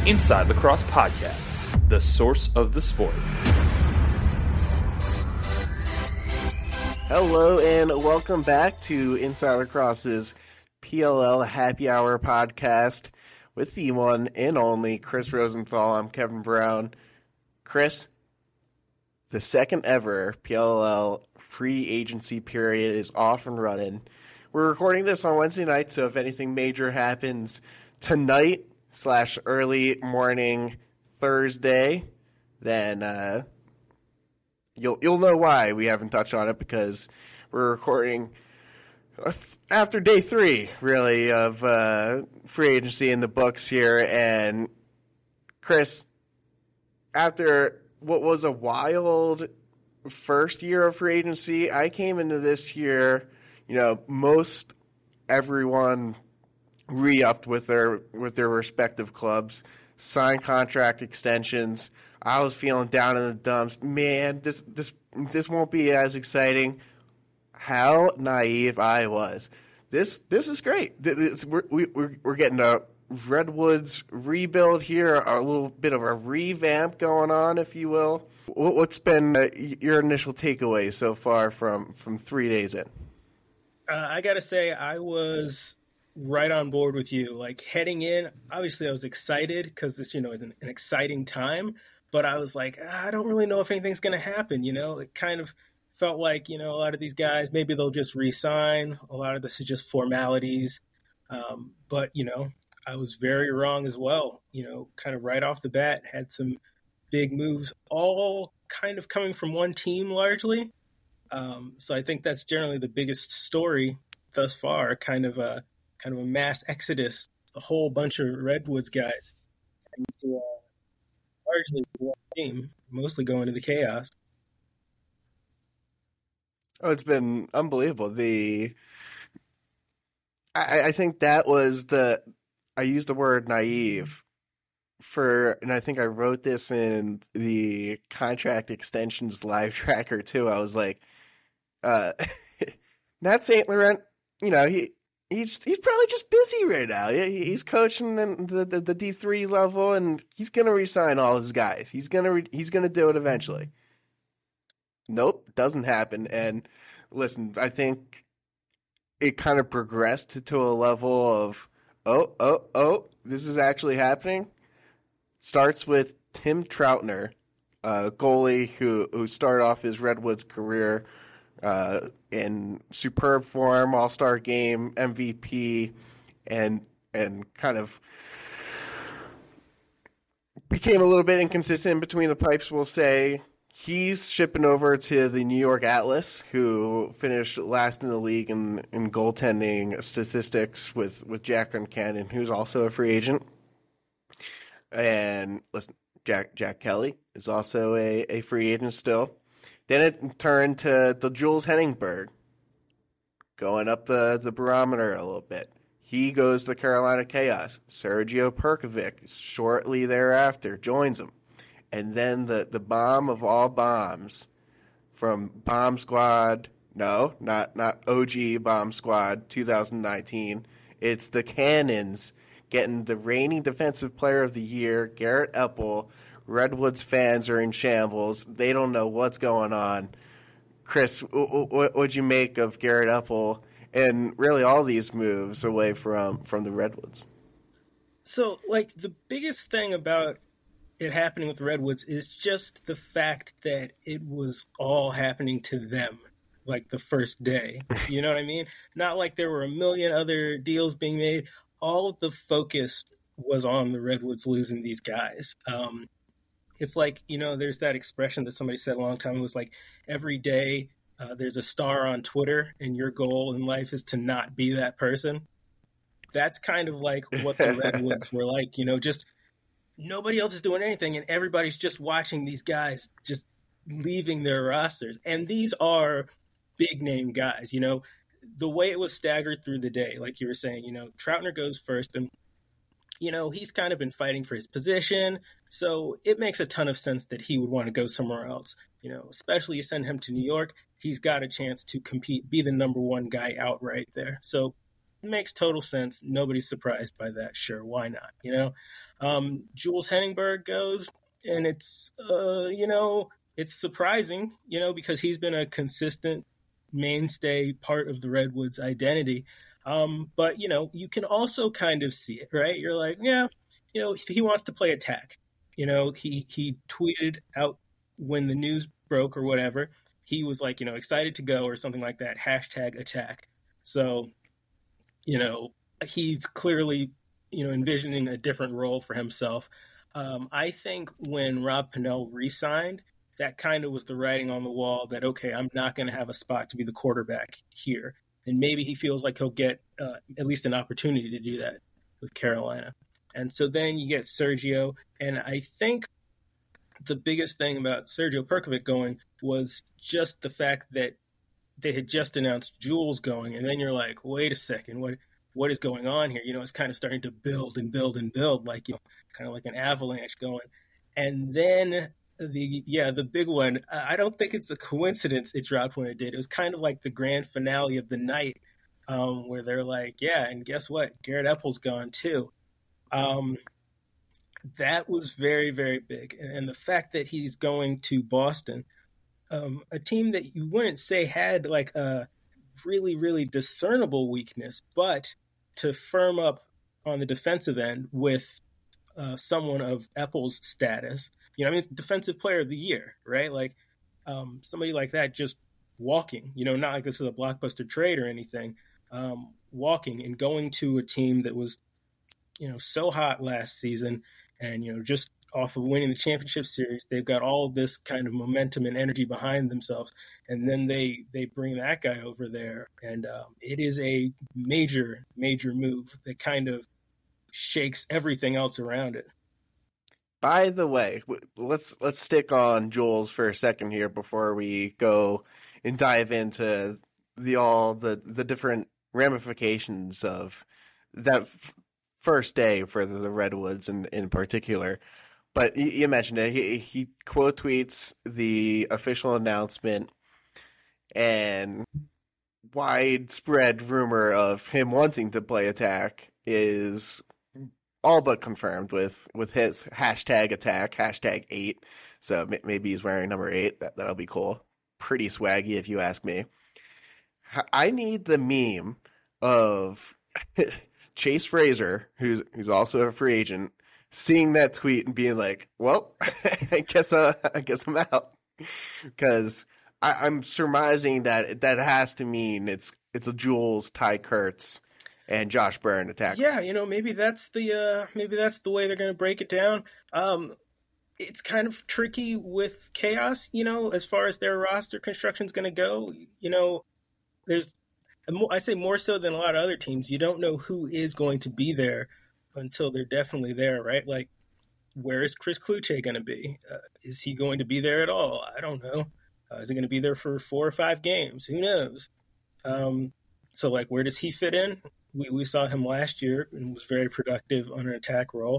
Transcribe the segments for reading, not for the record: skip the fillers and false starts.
Inside Lacrosse Podcasts, the source of the sport. Hello and welcome back to Inside Lacrosse's PLL Happy Hour podcast with the one and only Chris Rosenthal. I'm Kevin Brown. Chris, the second ever PLL free agency period is off and running. We're recording this on Wednesday night, so if anything major happens tonight / early morning Thursday, then you'll know why we haven't touched on it, because we're recording after day 3, really, of free agency in the books here. And Chris, after what was a wild first year of free agency, I came into this year, most everyone re-upped with their respective clubs, signed contract extensions. I was feeling down in the dumps. Man, this won't be as exciting. How naive I was. This is great. We're getting a Redwoods rebuild here, a little bit of a revamp going on, if you will. What's been your initial takeaway so far from 3 days in? I got to say, I was right on board with you. Like, heading in, obviously I was excited because it's, an exciting time, but I was like, I don't really know if anything's going to happen. It kind of felt like, a lot of these guys, maybe they'll just re-sign. A lot of this is just formalities. But, I was very wrong as well. Kind of right off the bat, had some big moves, all kind of coming from one team largely. So I think that's generally the biggest story thus far, kind of a mass exodus, a whole bunch of Redwoods guys into largely one team, mostly going to the chaos. Oh, it's been unbelievable. I think that was I used the word naive and I think I wrote this in the contract extensions live tracker too. I was like, Nat St. Laurent, he's probably just busy right now. He's coaching in the D3 level, and he's gonna re-sign all his guys. He's gonna do it eventually. Nope, doesn't happen. And listen, I think it kind of progressed to a level of this is actually happening. Starts with Tim Troutner, goalie who started off his Redwoods career in superb form, All-Star game, MVP, and kind of became a little bit inconsistent between the pipes, we'll say. He's shipping over to the New York Atlas, who finished last in the league in goaltending statistics with Jack Concannon, who's also a free agent. And listen, Jack Kelly is also a free agent still. Then it turned to the Jules Henningberg, going up the barometer a little bit. He goes to Carolina Chaos. Sergio Perkovic shortly thereafter joins him. And then the bomb of all bombs from Bomb Squad, no, not OG Bomb Squad 2019. It's the Cannons getting the reigning Defensive Player of the Year, Garrett Epple. Redwoods fans are in shambles. They don't know what's going on. Chris, what'd you make of Garrett Epple and really all these moves away from the Redwoods? So, the biggest thing about it happening with the Redwoods is just the fact that it was all happening to them, the first day. You know what I mean? Not like there were a million other deals being made. All of the focus was on the Redwoods losing these guys. It's like, there's that expression that somebody said a long time. It was like, every day there's a star on Twitter and your goal in life is to not be that person. That's kind of like what the Redwoods were like, just nobody else is doing anything and everybody's just watching these guys just leaving their rosters. And these are big name guys, the way it was staggered through the day, like you were saying, Troutner goes first and he's kind of been fighting for his position, so it makes a ton of sense that he would want to go somewhere else. Especially you send him to New York, he's got a chance to compete, be the number one guy out right there. So makes total sense. Nobody's surprised by that. Sure, why not? Jules Heningberg goes, and it's it's surprising, because he's been a consistent mainstay part of the Redwoods identity. But you can also kind of see it, right? You're like, yeah, he wants to play attack. He tweeted out when the news broke or whatever. He was like, excited to go or something like that. #attack. So, he's clearly, envisioning a different role for himself. I think when Rob Pannell re-signed, that kind of was the writing on the wall that, okay, I'm not going to have a spot to be the quarterback here. And maybe he feels like he'll get at least an opportunity to do that with Carolina. And so then you get Sergio. And I think the biggest thing about Sergio Perkovic going was just the fact that they had just announced Jules going. And then you're like, wait a second, what is going on here? It's kind of starting to build and build and build, like, kind of like an avalanche going. And then the big one, I don't think it's a coincidence it dropped when it did. It was kind of like the grand finale of the night, where they're like, yeah, and guess what? Garrett Epple's gone too. That was very, very big. And the fact that he's going to Boston, a team that you wouldn't say had like a really, really discernible weakness, but to firm up on the defensive end with someone of Epple's status, defensive player of the year, right? Like somebody like that just walking, not like this is a blockbuster trade or anything, walking and going to a team that was, so hot last season and, just off of winning the championship series, they've got all this kind of momentum and energy behind themselves. And then they bring that guy over there. And it is a major, major move that kind of shakes everything else around it. By the way, let's stick on Jules for a second here before we go and dive into the different ramifications of that first day for the Redwoods in particular. But you mentioned it. He quote tweets the official announcement and widespread rumor of him wanting to play attack is all but confirmed with his #attack, #8. So maybe he's wearing number 8. That'll be cool. Pretty swaggy if you ask me. I need the meme of Chase Fraser, who's also a free agent, seeing that tweet and being like, well, I guess I'm out. Because I'm surmising that has to mean it's a Jules, Ty Kurtz, and Josh Byrne attack. Yeah, maybe that's the way they're going to break it down. It's kind of tricky with Chaos, as far as their roster construction is going to go. There's, I say more so than a lot of other teams, you don't know who is going to be there until they're definitely there, right? Like, where is Chris Kluche going to be? Is he going to be there at all? I don't know. Is he going to be there for 4 or 5 games? Who knows? So, like, where does he fit in? We saw him last year and was very productive on an attack role.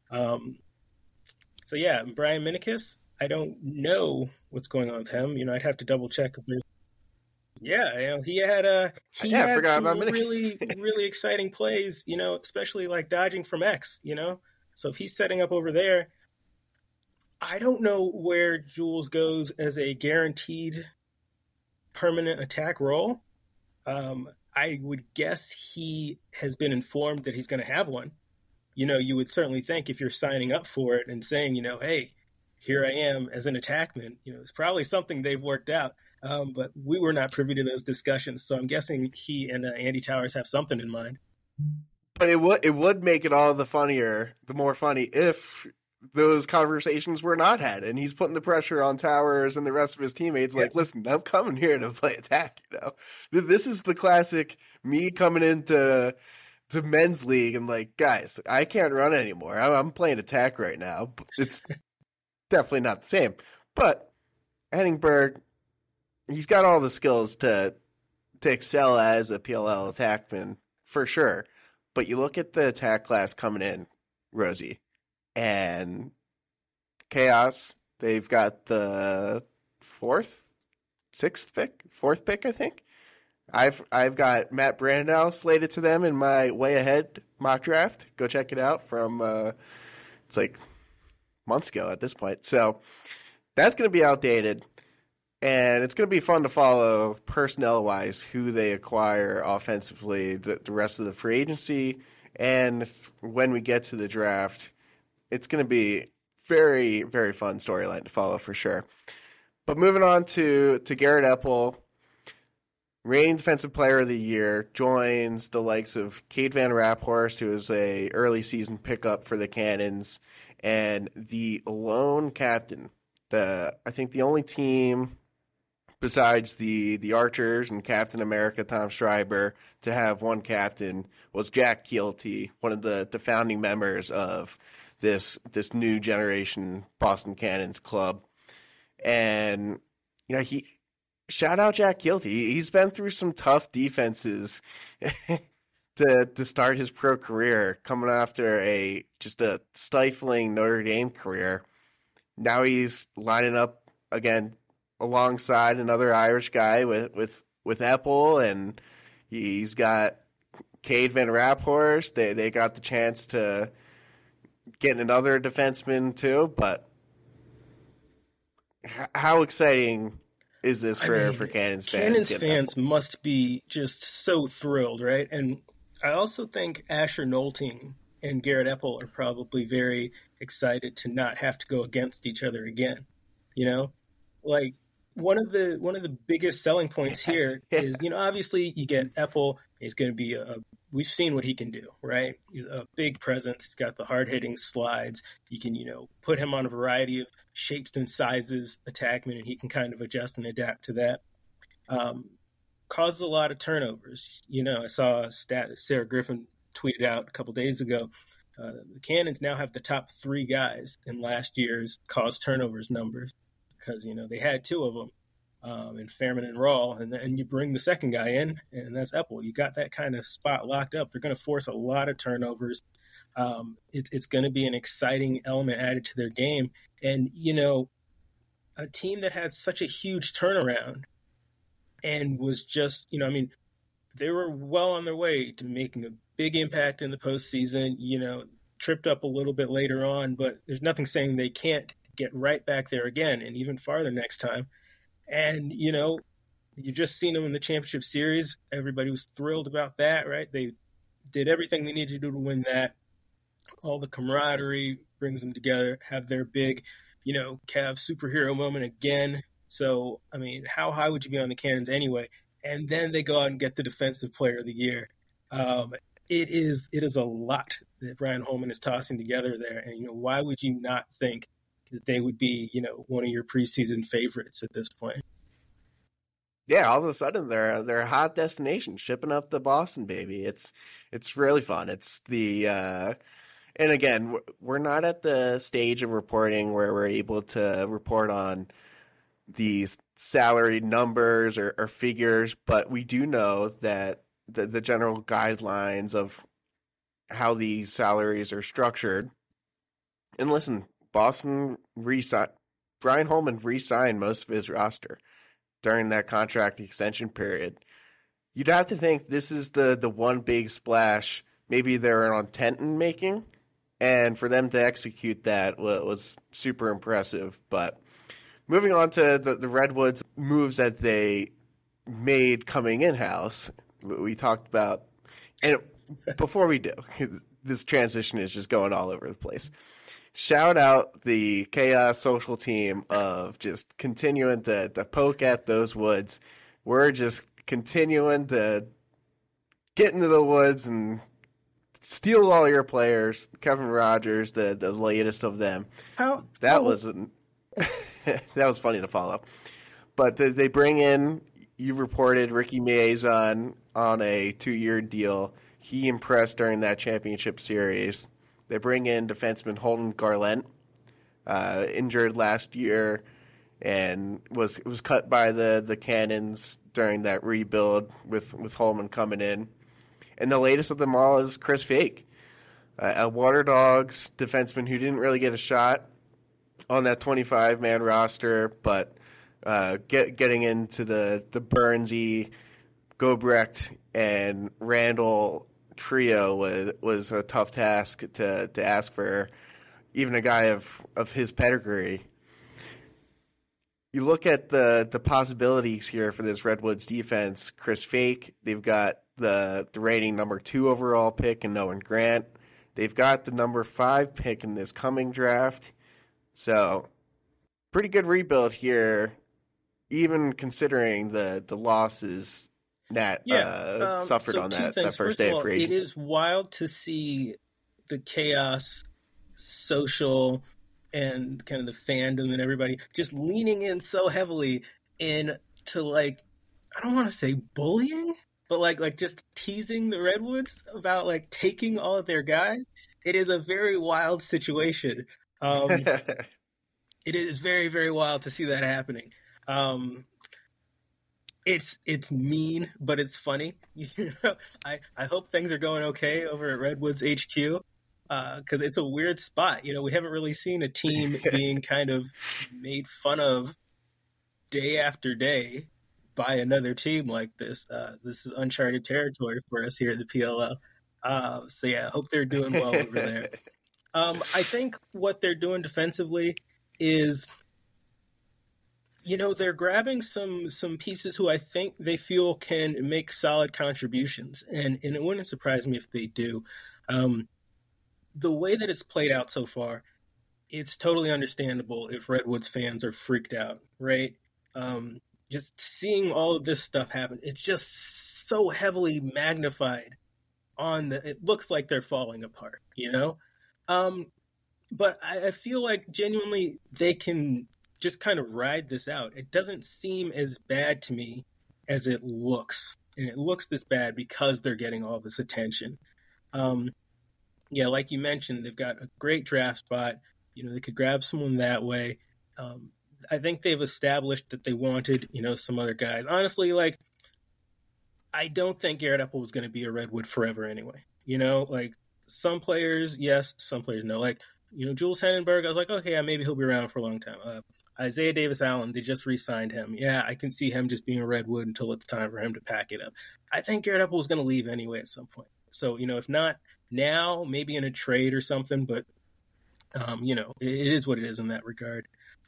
So, yeah, Brian Minikis, I don't know what's going on with him. I'd have to double check if there's. Yeah, he had some really, really exciting plays, especially like dodging from X, So if he's setting up over there, I don't know where Jules goes as a guaranteed permanent attack role. I would guess he has been informed that he's going to have one. You would certainly think if you're signing up for it and saying, hey, here I am as an attackman, it's probably something they've worked out. But we were not privy to those discussions, so I'm guessing he and Andy Towers have something in mind. But it would make it all the more funny if those conversations were not had, and he's putting the pressure on Towers and the rest of his teammates. Yeah. Like, listen, I'm coming here to play attack. This is the classic me coming into men's league and like, guys, I can't run anymore. I'm playing attack right now. It's definitely not the same. But Heningberg, he's got all the skills to excel as a PLL attackman for sure. But you look at the attack class coming in, Rosie, and Chaos, they've got the fourth pick, I think. I've got Matt Brandau slated to them in my way ahead mock draft. Go check it out from it's like months ago at this point. So that's going to be outdated, and it's going to be fun to follow personnel wise who they acquire offensively, the rest of the free agency, and when we get to the draft, it's going to be very, very fun storyline to follow for sure. But moving on to Garrett Epple, reigning Defensive Player of the Year, joins the likes of Cade Van Raphorst, who is a early season pickup for the Cannons, and the lone captain. I think the only team besides the Archers and Captain America Tom Schreiber to have one captain was Jack Keelty, one of the founding members of this new generation Boston Cannons club. And shout out Jack Keelty. He's been through some tough defenses to start his pro career, coming after just a stifling Notre Dame career. Now he's lining up again alongside another Irish guy with Epple, and he's got Cade Van Raphorst. They got the chance to get another defenseman too, but how exciting is this for Cannons fans? Cannons fans must be just so thrilled, right? And I also think Asher Nolting and Garrett Epple are probably very excited to not have to go against each other again. Like one of the biggest selling points here is, obviously you get Epple. He's going to be we've seen what he can do, right? He's a big presence. He's got the hard-hitting slides. You can, put him on a variety of shapes and sizes, attackman, and he can kind of adjust and adapt to that. Causes a lot of turnovers. I saw a stat that Sarah Griffin tweeted out a couple days ago. The Cannons now have the top 3 guys in last year's cause turnovers numbers because, they had 2 of them. And Fairman and Rawl, and then you bring the second guy in, and that's Epple. You got that kind of spot locked up. They're going to force a lot of turnovers. It's going to be an exciting element added to their game. And, a team that had such a huge turnaround and was just, they were well on their way to making a big impact in the postseason, tripped up a little bit later on, but there's nothing saying they can't get right back there again and even farther next time. And, you just seen them in the championship series. Everybody was thrilled about that, right? They did everything they needed to do to win that. All the camaraderie brings them together, have their big, Cav superhero moment again. So, how high would you be on the Cannons anyway? And then they go out and get the Defensive Player of the Year. It is a lot that Brian Holman is tossing together there. And, why would you not think that they would be, one of your preseason favorites at this point? Yeah, all of a sudden they're a hot destination, shipping up the Boston, baby. It's really fun. It's and again, we're not at the stage of reporting where we're able to report on these salary numbers or figures, but we do know that the general guidelines of how these salaries are structured. And listen, Boston Brian Holman re-signed most of his roster during that contract extension period. You'd have to think this is the one big splash maybe they're on Tenton making, and for them to execute that was super impressive. But moving on to the Redwoods moves that they made coming in-house, we talked about, and before we do, this transition is just going all over the place. Shout out the Chaos Social team of just continuing to poke at those woods. We're just continuing to get into the woods and steal all your players. Kevin Rogers, the latest of them. That was funny to follow. But they bring in, you reported, Ricky Miezon on a 2-year deal. He impressed during that championship series. They bring in defenseman Holden Garland, injured last year, and was cut by the Cannons during that rebuild with Holman coming in. And the latest of them all is Chris Fake, a Water Dogs defenseman who didn't really get a shot on that 25-man roster, but getting into the Burnsy Gobrecht and Randall trio was a tough task to ask for even a guy of his pedigree. You look at the possibilities here for this Redwoods defense. Chris Fake, they've got the rating number 2 overall pick in Noah Grant. They've got the number 5 pick in this coming draft. So pretty good rebuild here, even considering the losses Nat suffered so on that first First day of all, of free agency. It is wild to see the chaos, social, and kind of the fandom and everybody just leaning in so heavily into, like, I don't want to say bullying, but like just teasing the Redwoods about like taking all of their guys. It is a very wild situation. It is very, very wild to see that happening. It's mean, but it's funny. I hope things are going okay over at Redwoods HQ, because it's a weird spot. We haven't really seen a team being kind of made fun of day after day by another team like this. This is uncharted territory for us here at the PLL. So yeah, I hope they're doing well over there. I think what they're doing defensively is, they're grabbing some pieces who I think they feel can make solid contributions, and it wouldn't surprise me if they do. The way that it's played out so far, it's totally understandable if Redwoods fans are freaked out, right? Just seeing all of this stuff happen, it's just so heavily magnified it looks like they're falling apart, But I feel like genuinely they can just kind of ride this out. It doesn't seem as bad to me as it looks. And it looks this bad because they're getting all this attention. Yeah, like you mentioned, they've got a great draft spot. They could grab someone that way. I think they've established that they wanted, some other guys. Honestly, like, I don't think Garrett Epple was going to be a Redwood forever anyway. Like, some players, yes, some players no. Like, Jules Henenberg, I was like, okay, yeah, maybe he'll be around for a long time. Isaiah Davis-Allen, they just re-signed him. Yeah, I can see him just being a Redwood until it's time for him to pack it up. I think Garrett Epple was going to leave anyway at some point. So, if not now, maybe in a trade or something, but, it is what it is in that regard.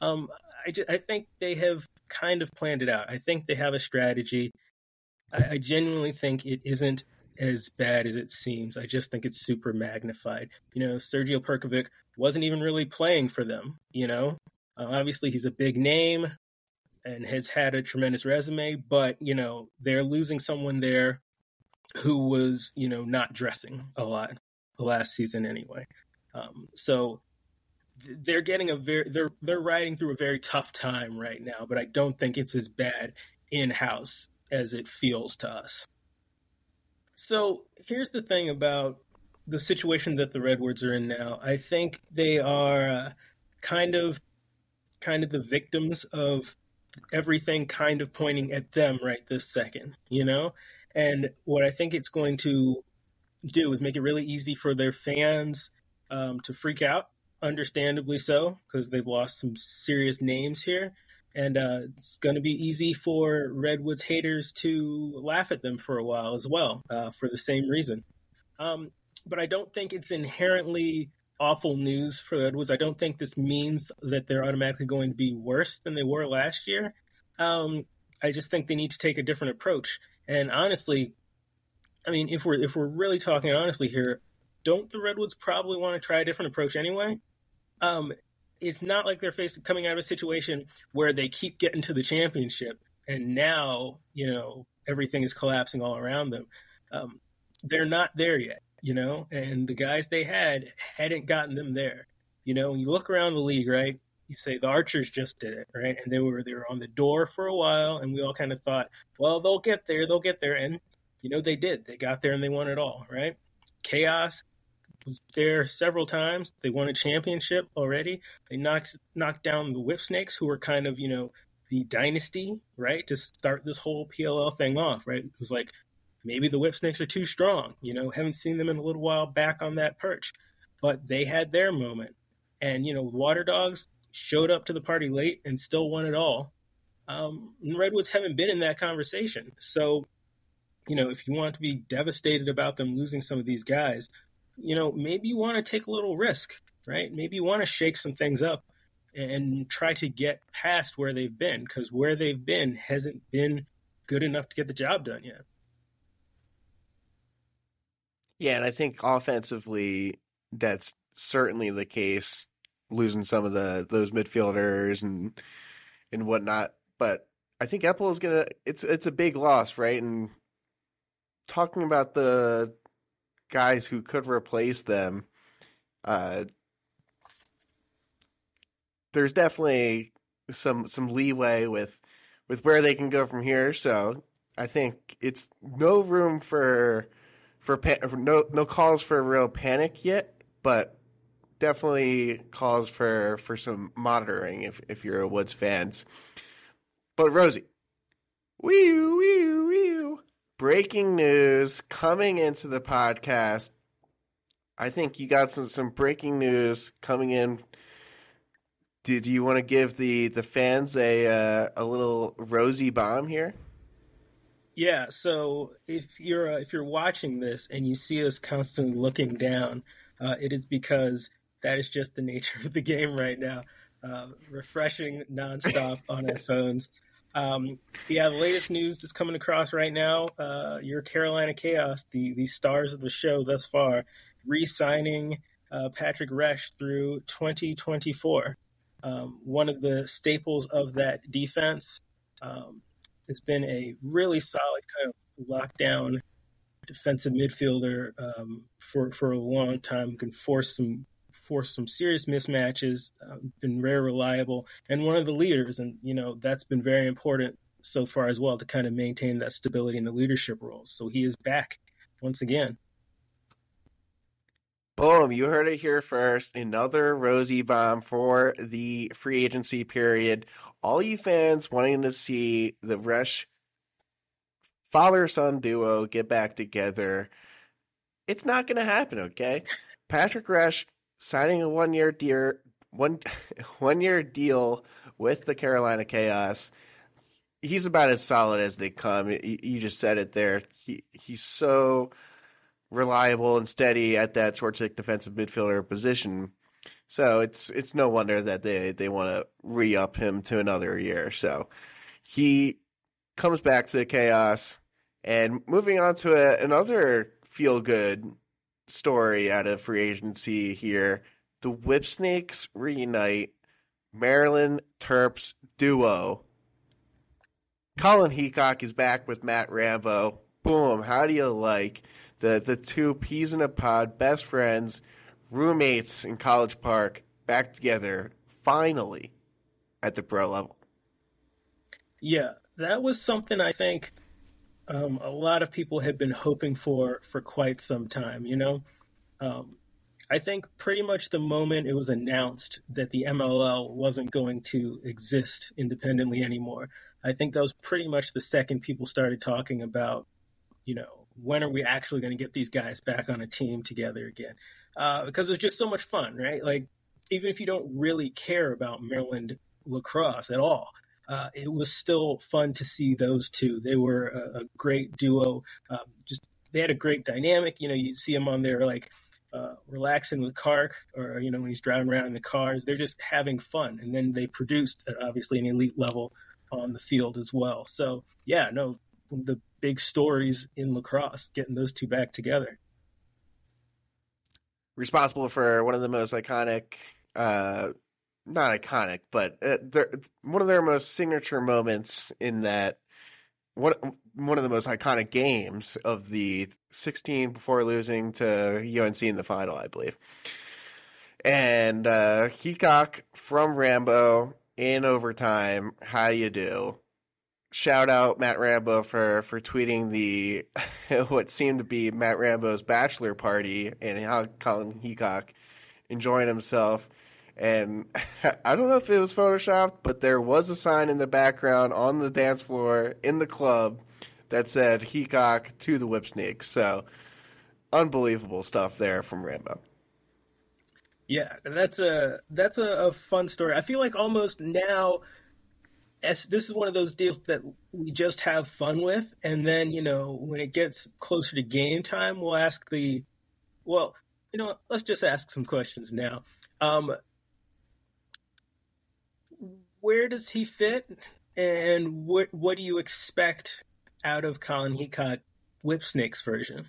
I think they have kind of planned it out. I think they have a strategy. I genuinely think it isn't as bad as it seems. I just think it's super magnified. Sergio Perkovic wasn't even really playing for them, Obviously, he's a big name and has had a tremendous resume, but, they're losing someone there who was, not dressing a lot the last season anyway. So they're getting they're riding through a very tough time right now, but I don't think it's as bad in-house as it feels to us. So here's the thing about the situation that the Redwoods are in now. I think they are kind of the victims of everything kind of pointing at them right this second, And what I think it's going to do is make it really easy for their fans to freak out, understandably so, because they've lost some serious names here. And it's going to be easy for Redwoods haters to laugh at them for a while as well, for the same reason. But I don't think it's inherently awful news for the Redwoods. I don't think this means that they're automatically going to be worse than they were last year. I just think they need to take a different approach. And honestly, I mean, if we're really talking honestly here, don't the Redwoods probably want to try a different approach anyway? It's not like they're coming out of a situation where they keep getting to the championship and now, everything is collapsing all around them. They're not there yet, and the guys they hadn't gotten them there. When you look around the league, right, you say the Archers just did it, right? And they were on the door for a while, and we all kind of thought, well, they'll get there. And, they did. They got there and they won it all, right? Chaos was there several times. They won a championship already. They knocked down the Whipsnakes, who were kind of, the dynasty, right, to start this whole PLL thing off, right? It was like, maybe the Whipsnakes are too strong, haven't seen them in a little while back on that perch. But they had their moment. And, Water Dogs showed up to the party late and still won it all. And the Redwoods haven't been in that conversation. So if you want to be devastated about them losing some of these guys, maybe you want to take a little risk, right? Maybe you want to shake some things up and try to get past where they've been, because where they've been hasn't been good enough to get the job done yet. Yeah, and I think offensively, that's certainly the case, losing some of those midfielders and whatnot. But I think Eppel is it's a big loss, right? And talking about the guys who could replace them, there's definitely some leeway with where they can go from here. So I think it's no room for no calls for real panic yet, but definitely calls for some monitoring if you're a Woods fans. But Rosie, breaking news coming into the podcast. I think you got some breaking news coming in. Do you want to give the fans a little Rosie bomb here? Yeah. So if you're watching this and you see us constantly looking down, it is because that is just the nature of the game right now. Refreshing nonstop on our phones. The latest news is coming across right now. Your Carolina Chaos, the stars of the show thus far, re-signing Patrick Resch through 2024. One of the staples of that defense has been a really solid kind of lockdown defensive midfielder for a long time. Can force some serious mismatches. Been very reliable and one of the leaders, and that's been very important so far as well to kind of maintain that stability in the leadership roles. So he is back once again. Boom, you heard it here first. Another Rosie bomb for the free agency period. All you fans wanting to see the Resch father-son duo get back together, it's not going to happen, okay? Patrick Resch signing a one-year deal with the Carolina Chaos. He's about as solid as they come. You just said it there. He's so reliable and steady at that sort of defensive midfielder position. So it's no wonder that they want to re-up him to another year. So he comes back to the Chaos. And moving on to another feel-good story out of free agency here, the Whipsnakes reunite. Maryland Terps duo. Colin Heacock is back with Matt Rambo. Boom, how do you like the two peas in a pod, best friends, roommates in College Park, back together, finally, at the pro level? Yeah, that was something I think a lot of people had been hoping for quite some time, I think pretty much the moment it was announced that the MLL wasn't going to exist independently anymore, I think that was pretty much the second people started talking about, when are we actually going to get these guys back on a team together again? Because it was just so much fun, right? Like, even if you don't really care about Maryland lacrosse at all, it was still fun to see those two. They were a great duo. They had a great dynamic. You'd see them on there like relaxing with Kark, or when he's driving around in the cars. They're just having fun, and then they produced at obviously an elite level on the field as well. So yeah, no, the big stories in lacrosse, getting those two back together. Responsible for one of the most iconic, not iconic, but one of their most signature moments in that one of the most iconic games of the 16 before losing to UNC in the final, I believe. And Heacock from Rambo in overtime. How do you do? Shout out Matt Rambo for tweeting the what seemed to be Matt Rambo's bachelor party and how Colin Heacock enjoying himself. And I don't know if it was photoshopped, but there was a sign in the background on the dance floor in the club that said Heacock to the Whipsnakes. So unbelievable stuff there from Rambo. Yeah, that's a fun story. I feel like almost now this is one of those deals that we just have fun with, and then when it gets closer to game time, we'll ask let's just ask some questions now. Where does he fit, and what do you expect out of Colin Heacock, Whipsnake's version?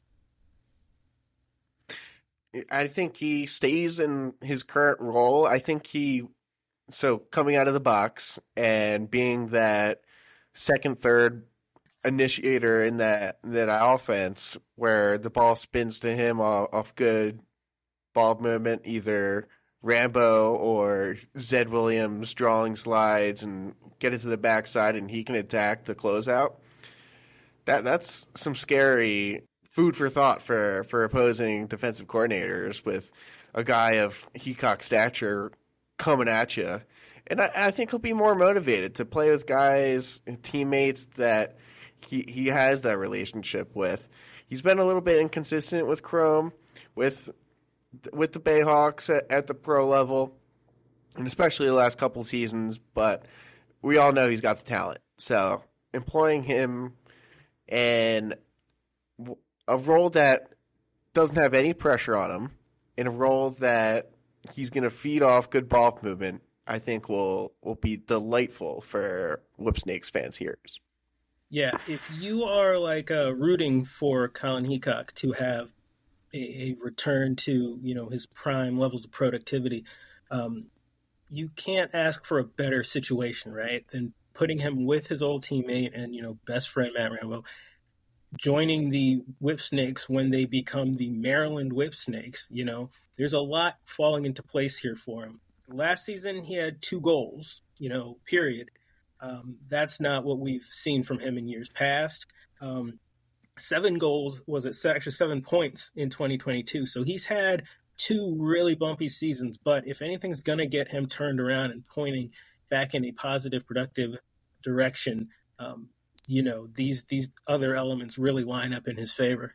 I think he stays in his current role. I think coming out of the box and being that second, third initiator in that offense where the ball spins to him off good ball movement, either Rambo or Zed Williams drawing slides and get it to the backside and he can attack the closeout. That's some scary food for thought for opposing defensive coordinators with a guy of Heacock's stature coming at you. And I think he'll be more motivated to play with guys and teammates that he has that relationship with. He's been a little bit inconsistent with Chrome, with the Bayhawks at the pro level, and especially the last couple seasons, but we all know he's got the talent. So employing him in a role that doesn't have any pressure on him, in a role that he's going to feed off good ball movement, I think will be delightful for Whipsnakes fans here. Yeah, if you are rooting for Colin Heacock to have a return to his prime levels of productivity, you can't ask for a better situation, right, than putting him with his old teammate and best friend Matt Rambo, joining the Whipsnakes when they become the Maryland Whipsnakes. There's a lot falling into place here for him. Last season he had 2 goals, period. That's not what we've seen from him in years past. 7 goals, actually 7 points in 2022. So he's had 2 really bumpy seasons, but if anything's going to get him turned around and pointing back in a positive, productive direction, these other elements really line up in his favor.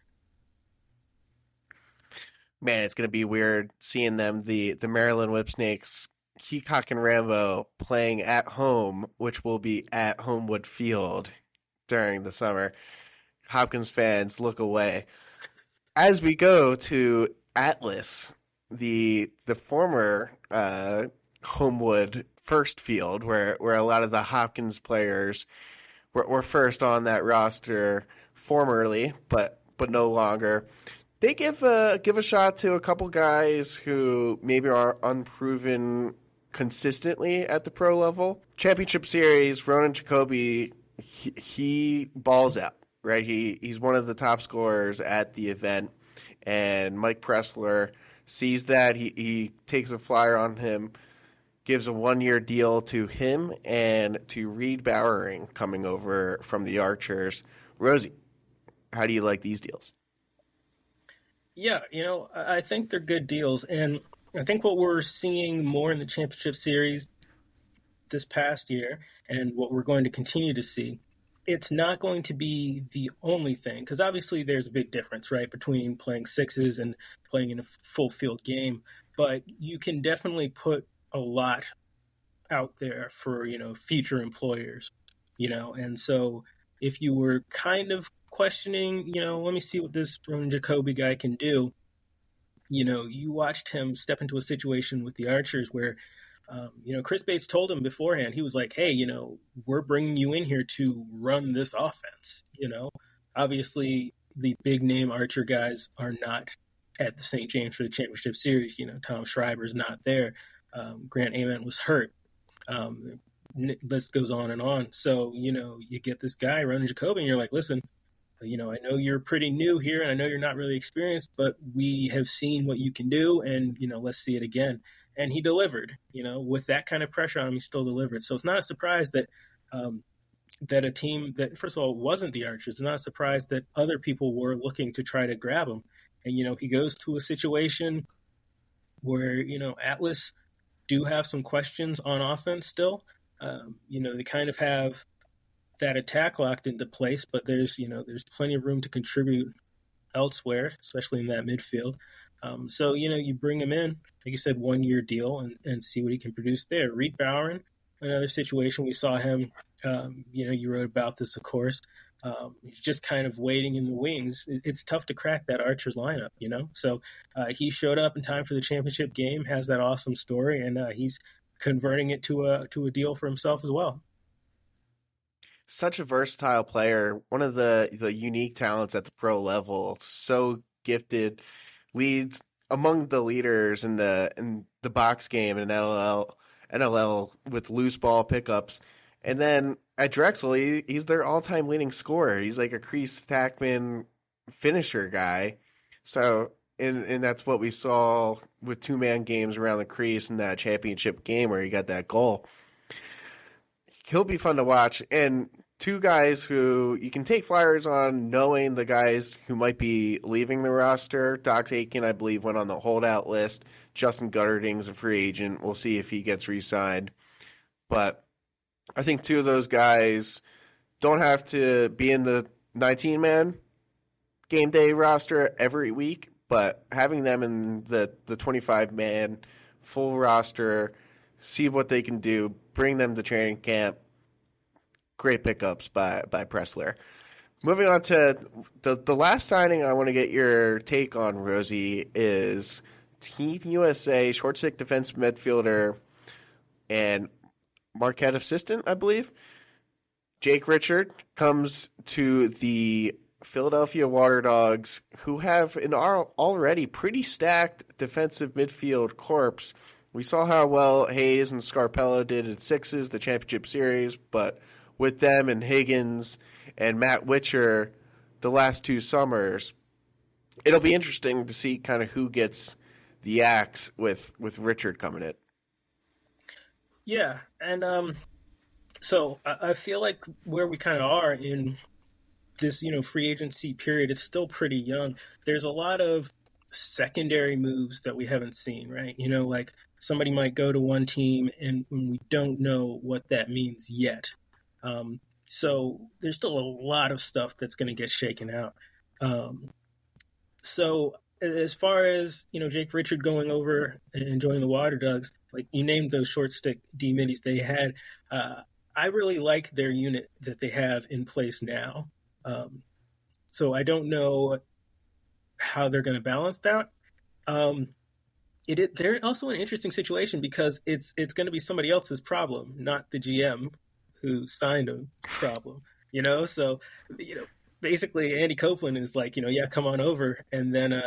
Man, it's going to be weird seeing them, the Maryland Whipsnakes, Heacock and Rambo playing at home, which will be at Homewood Field during the summer. Hopkins fans, look away. As we go to Atlas, the former Homewood first field, where a lot of the Hopkins players were first on that roster formerly, but no longer. They give a shot to a couple guys who maybe are unproven consistently at the pro level. Championship Series, Ronan Jacoby, he balls out, right? He's one of the top scorers at the event, and Mike Pressler sees that. He takes a flyer on him, gives a 1-year deal to him and to Reed Bowering coming over from the Archers. Rosie, how do you like these deals? Yeah, I think they're good deals. And I think what we're seeing more in the Championship Series this past year and what we're going to continue to see, it's not going to be the only thing, because obviously there's a big difference, right, between playing sixes and playing in a full field game. But you can definitely put a lot out there for, future employers, and so if you were kind of questioning, let me see what this Ronan Jacoby guy can do, you watched him step into a situation with the Archers where, Chris Bates told him beforehand, he was like, hey, we're bringing you in here to run this offense. Obviously the big name Archer guys are not at the St. James for the Championship Series. Tom Schreiber's not there. Grant Ament was hurt. List goes on and on. So, you get this guy, Ronan Jacoby, and you're like, listen, I know you're pretty new here and I know you're not really experienced, but we have seen what you can do and, let's see it again. And he delivered, with that kind of pressure on him, he still delivered. So it's not a surprise that that a team that, first of all, wasn't the Archers, it's not a surprise that other people were looking to try to grab him. And, he goes to a situation where, Atlas do have some questions on offense still. They kind of have that attack locked into place, but there's plenty of room to contribute elsewhere, especially in that midfield. So, you bring him in, like you said, 1-year deal and see what he can produce there. Reed Bowering, another situation we saw him. You wrote about this, of course. He's just kind of waiting in the wings. It's tough to crack that Archers lineup, So he showed up in time for the championship game, has that awesome story, and he's converting it to a deal for himself as well. Such a versatile player, one of the unique talents at the pro level. So gifted, leads among the leaders in the box game in NLL with loose ball pickups. And then at Drexel, he's their all-time leading scorer. He's like a crease attackman finisher guy. So, and that's what we saw with two-man games around the crease in that championship game where he got that goal. He'll be fun to watch. And two guys who you can take flyers on, knowing the guys who might be leaving the roster. Dox Aitken, I believe, went on the holdout list. Justin Gutterding's a free agent. We'll see if he gets re-signed. But I think two of those guys don't have to be in the 19-man game day roster every week, but having them in the 25-man full roster, see what they can do, bring them to training camp. Great pickups by Pressler. Moving on to the last signing I want to get your take on, Rosie, is Team USA short stick defense midfielder and Marquette assistant, I believe. Jake Richard comes to the Philadelphia Water Dogs, who have an already pretty stacked defensive midfield corps. We saw how well Hayes and Scarpello did in sixes, the championship series, but with them and Higgins and Matt Witcher the last two summers, it'll be interesting to see kind of who gets the axe with Richard coming in. Yeah, and so I feel like where we kind of are in this, free agency period, it's still pretty young. There's a lot of secondary moves that we haven't seen, right? Like somebody might go to one team and we don't know what that means yet. So there's still a lot of stuff that's going to get shaken out. So as far as, Jake Richard going over and joining the Water Dogs, like you named those short stick D middies they had, I really like their unit that they have in place now. So I don't know how they're going to balance that. They're also in an interesting situation because it's going to be somebody else's problem, not the GM who signed him problem, So, basically Andy Copeland is like, yeah, come on over. And then,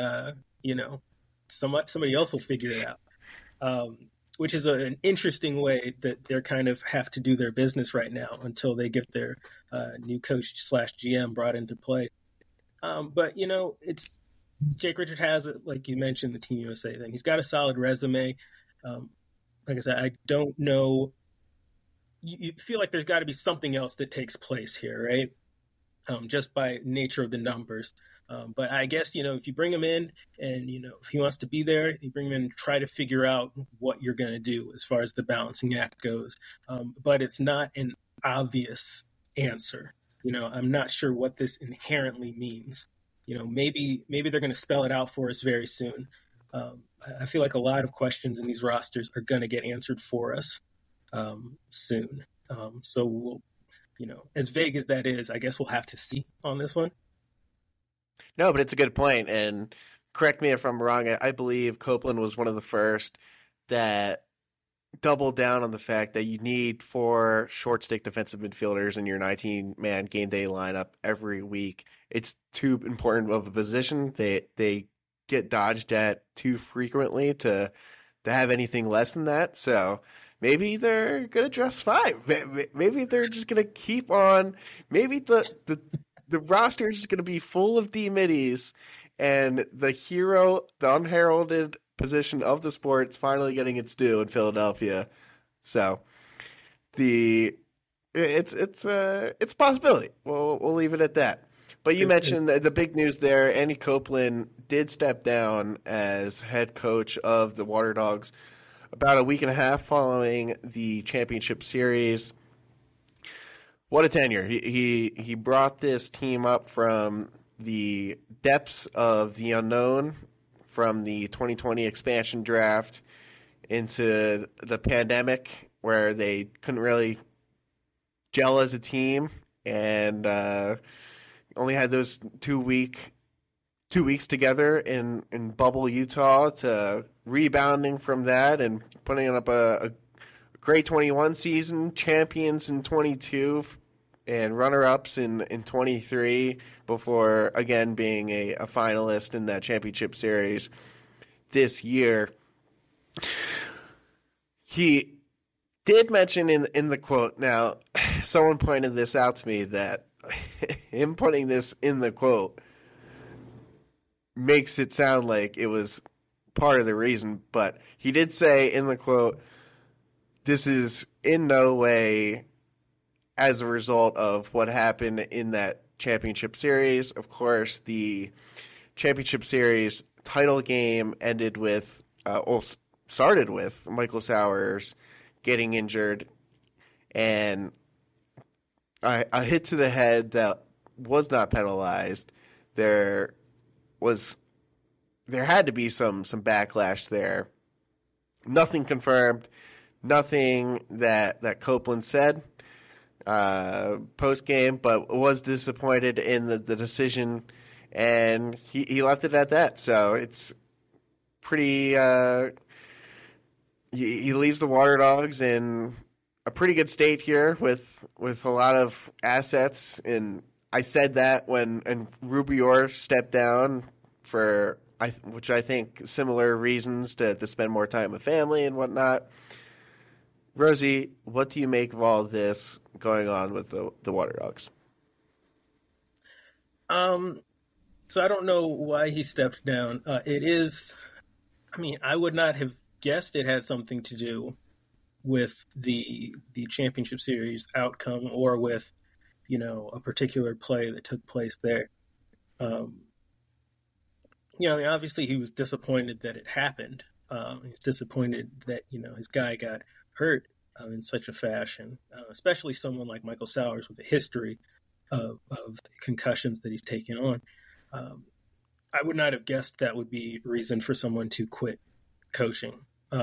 somebody else will figure it out. Which is an interesting way that they're kind of have to do their business right now until they get their new coach / GM brought into play. But, it's Jake Richard has, like you mentioned, the Team USA thing. He's got a solid resume. Like I said, I don't know. You feel like there's got to be something else that takes place here, right? Just by nature of the numbers. But I guess, if you bring him in and, if he wants to be there, you bring him in and try to figure out what you're going to do as far as the balancing act goes. But it's not an obvious answer. I'm not sure what this inherently means. Maybe they're going to spell it out for us very soon. I feel like a lot of questions in these rosters are going to get answered for us soon. So we'll, as vague as that is, I guess we'll have to see on this one. No, but it's a good point. And correct me if I'm wrong. I believe Copeland was one of the first that doubled down on the fact that you need 4 short stick defensive midfielders in your 19-man game day lineup every week. It's too important of a position. They get dodged at too frequently to have anything less than that. So maybe they're going to dress 5. Maybe they're just going to keep on. Maybe the roster is just going to be full of D middies, and the hero, the unheralded position of the sport, is finally getting its due in Philadelphia. So it's a possibility. We'll leave it at that. But you mentioned the big news there. Andy Copeland did step down as head coach of the Water Dogs about a week and a half following the championship series. What a tenure. He brought this team up from the depths of the unknown, from the 2020 expansion draft into the pandemic, where they couldn't really gel as a team, and only had those 2 weeks together in Bubble, Utah, to rebounding from that and putting up a great 21 season, champions in 22, and runner-ups in 23, before again being a finalist in that championship series this year. He did mention in the quote, now someone pointed this out to me, that him putting this in the quote makes it sound like it was part of the reason, but he did say in the quote, this is in no way as a result of what happened in that championship series. Of course, the championship series title game ended with, started with Michael Sowers getting injured, and a hit to the head that was not penalized. There had to be some backlash there. Nothing confirmed. Nothing that Copeland said post game, but was disappointed in the decision, and he left it at that. So it's pretty. He leaves the Water Dogs in a pretty good state here with a lot of assets. And I said that when Rubior stepped down for which I think similar reasons to spend more time with family and whatnot. Rosie, what do you make of all of this going on with the Water Dogs? So I don't know why he stepped down. I would not have guessed it had something to do with the championship series outcome, or with, a particular play that took place there. Obviously he was disappointed that it happened. He's disappointed that, his guy got hurt in such a fashion, especially someone like Michael Sowers with a history of concussions that he's taken on. I would not have guessed that would be reason for someone to quit coaching.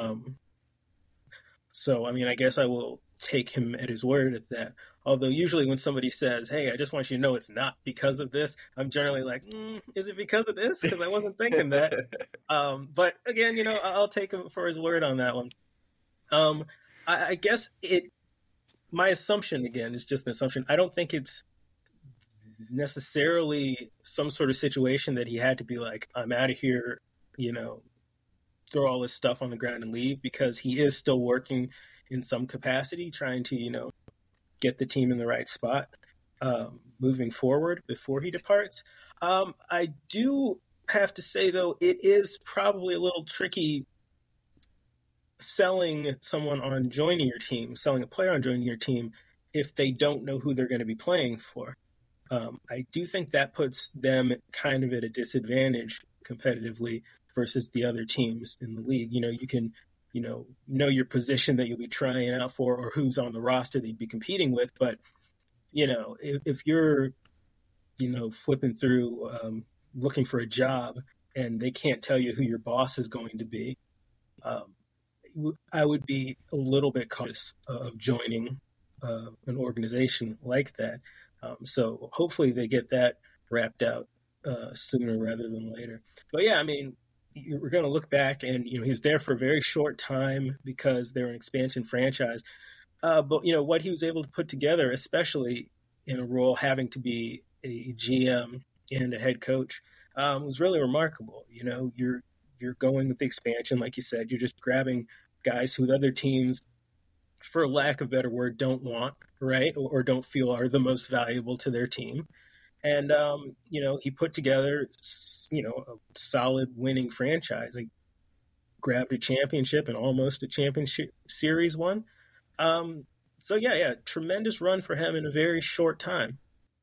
I guess I will take him at his word at that. Although usually when somebody says, hey, I just want you to know it's not because of this, I'm generally like, is it because of this? Because I wasn't thinking that. But again, I'll take him for his word on that one. I guess my assumption, again, is just an assumption. I don't think it's necessarily some sort of situation that he had to be like, I'm out of here, throw all this stuff on the ground and leave, because he is still working in some capacity, trying to, get the team in the right spot moving forward before he departs. I do have to say, though, it is probably a little tricky selling someone on joining your team, selling a player on joining your team, if they don't know who they're going to be playing for. I do think that puts them kind of at a disadvantage competitively versus the other teams in the league. You can, know your position that you'll be trying out for, or who's on the roster that you'd be competing with. But, if you're, flipping through, looking for a job, and they can't tell you who your boss is going to be, I would be a little bit cautious of joining an organization like that. So hopefully they get that wrapped out sooner rather than later. But yeah, we're going to look back, and he was there for a very short time because they're an expansion franchise. But what he was able to put together, especially in a role having to be a GM and a head coach, was really remarkable. You're going with the expansion, like you said. You're just grabbing guys who other teams, for lack of a better word, don't want, right, or don't feel are the most valuable to their team. And, he put together, a solid winning franchise. Like, grabbed a championship and almost a championship series one. Tremendous run for him in a very short time.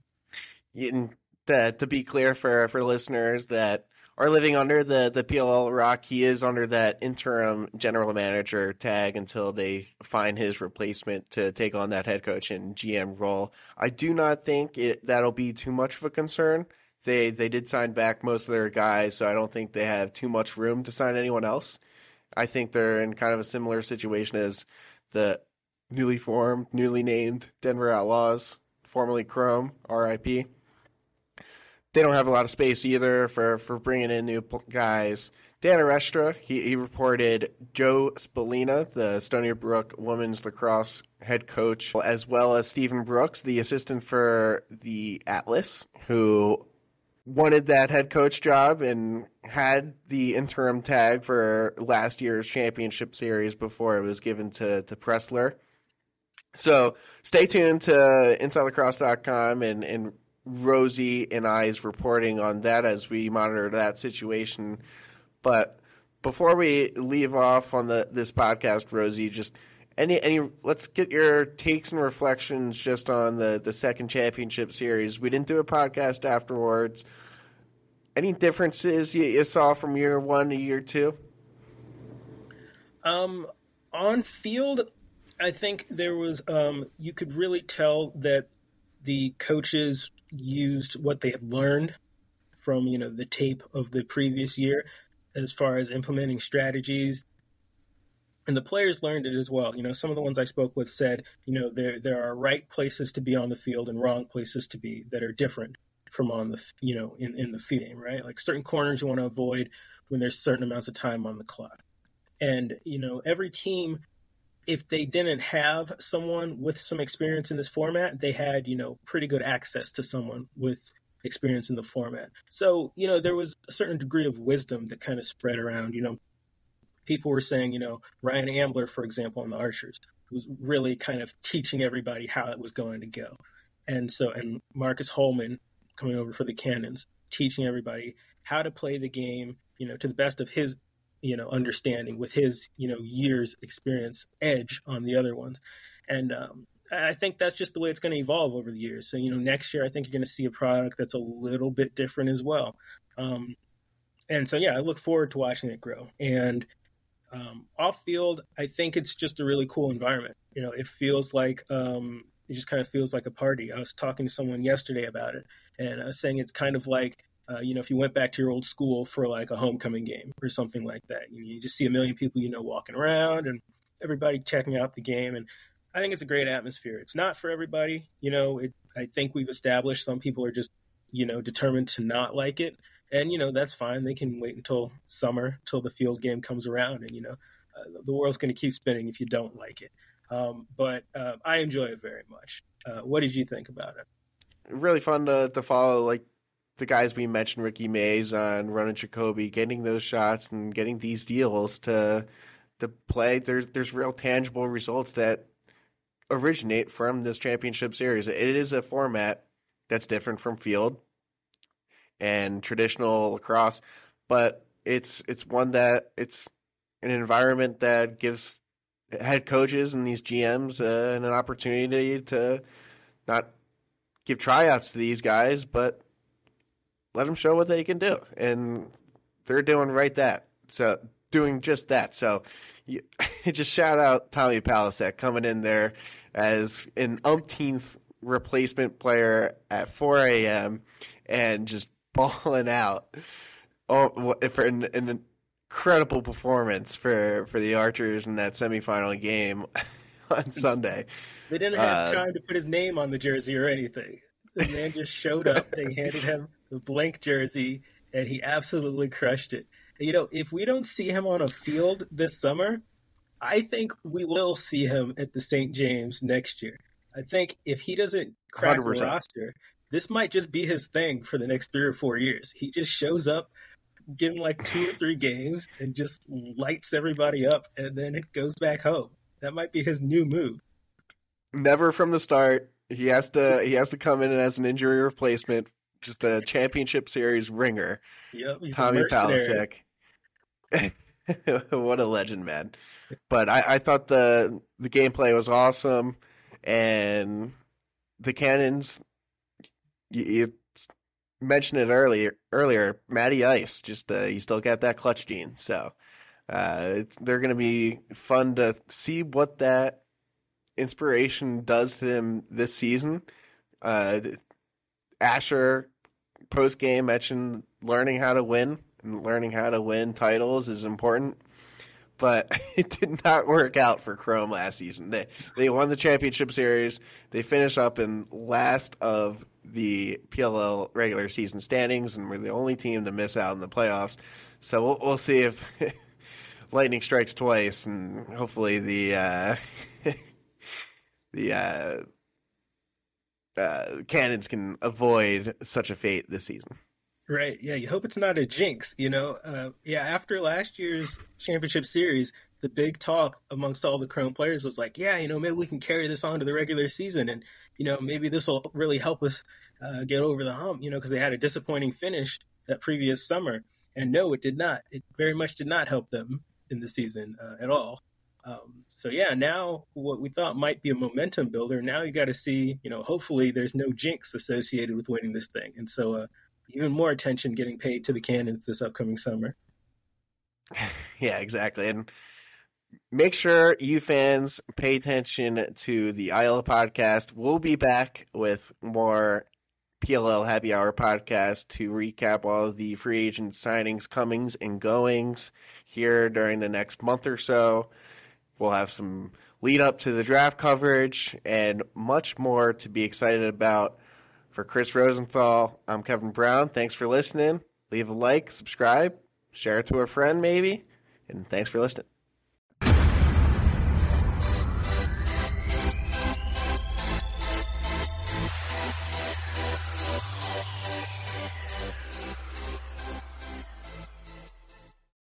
To be clear for listeners that are living under the PLL rock, he is under that interim general manager tag until they find his replacement to take on that head coach and GM role. I do not think that'll be too much of a concern. They did sign back most of their guys, so I don't think they have too much room to sign anyone else. I think they're in kind of a similar situation as the newly formed, newly named Denver Outlaws, formerly Chrome, RIP. They don't have a lot of space either for bringing in new guys. Dan Arestra, he reported Joe Spallina, the Stony Brook women's lacrosse head coach, as well as Stephen Brooks, the assistant for the Atlas, who wanted that head coach job and had the interim tag for last year's championship series before it was given to Pressler. So stay tuned to InsideLacrosse.com and Rosie and I's reporting on that as we monitor that situation. But before we leave off on this podcast, Rosie, just any let's get your takes and reflections just on the second championship series. We didn't do a podcast afterwards. Any differences you saw from year one to year two? On field, I think there was you could really tell that the coaches used what they had learned from the tape of the previous year as far as implementing strategies, and the players learned it as well. Some of the ones I spoke with said there are right places to be on the field and wrong places to be that are different from on the in the field game, right? Like certain corners you want to avoid when there's certain amounts of time on the clock, and every team, if they didn't have someone with some experience in this format, they had, pretty good access to someone with experience in the format. So, there was a certain degree of wisdom that kind of spread around. People were saying, Ryan Ambler, for example, on the Archers, was really kind of teaching everybody how it was going to go. And Marcus Holman coming over for the Cannons, teaching everybody how to play the game, to the best of his understanding with his, years experience edge on the other ones. And I think that's just the way it's going to evolve over the years. So, next year, I think you're going to see a product that's a little bit different as well. And so, I look forward to watching it grow. And off field, I think it's just a really cool environment. It feels like, it just kind of feels like a party. I was talking to someone yesterday about it, and I was saying it's kind of like, if you went back to your old school for like a homecoming game or something like that, you just see a million people, walking around and everybody checking out the game. And I think it's a great atmosphere. It's not for everybody. I think we've established some people are just, determined to not like it. And, that's fine. They can wait until summer, till the field game comes around. And, the world's going to keep spinning if you don't like it. But I enjoy it very much. What did you think about it? Really fun to follow, like, the guys we mentioned, Ricky Mays on Ronan Jacoby, getting those shots and getting these deals to play. There's real tangible results that originate from this championship series. It is a format that's different from field and traditional lacrosse, but it's one that it's an environment that gives head coaches and these GMs an opportunity to not give tryouts to these guys, but let them show what they can do. And they're doing doing just that. So just shout out Tommy Palasek coming in there as an umpteenth replacement player at 4 a.m. and just balling out for an incredible performance for the Archers in that semifinal game on Sunday. They didn't have time to put his name on the jersey or anything. The man just showed up. They handed him the blank jersey, and he absolutely crushed it. If we don't see him on a field this summer, I think we will see him at the St. James next year. I think if he doesn't crack 100%. The roster, this might just be his thing for the next 3 or 4 years. He just shows up, give him like 2 or 3 games, and just lights everybody up, and then it goes back home. That might be his new move. Never from the start. He has to come in as an injury replacement, just a championship series ringer. Yep, he's Tommy Palasek. What a legend, man. But I thought the gameplay was awesome, and the Cannons, you mentioned it earlier, Matty Ice, just you still got that clutch gene. So they're going to be fun to see what that inspiration does to them this season. Asher post game mentioned learning how to win, and learning how to win titles is important. but it did not work out for Chrome last season. They won the championship series. They finished up in last of the PLL regular season standings, and were the only team to miss out in the playoffs. So we'll see if lightning strikes twice, and hopefully the Cannons can avoid such a fate this season. Right. Yeah. You hope it's not a jinx, after last year's championship series, the big talk amongst all the Chrome players was like, maybe we can carry this on to the regular season. And, maybe this will really help us get over the hump, because they had a disappointing finish that previous summer. And no, it did not. It very much did not help them in the season at all. Now what we thought might be a momentum builder, now you got to see, hopefully there's no jinx associated with winning this thing. And so, even more attention getting paid to the Cannons this upcoming summer. Yeah, exactly. And make sure you fans pay attention to the Isla podcast. We'll be back with more PLL Happy Hour podcast to recap all of the free agent signings, comings, and goings here during the next month or so. We'll have some lead up to the draft coverage and much more to be excited about. For Chris Rosenthal, I'm Kevin Brown. Thanks for listening. Leave a like, subscribe, share it to a friend maybe, and thanks for listening.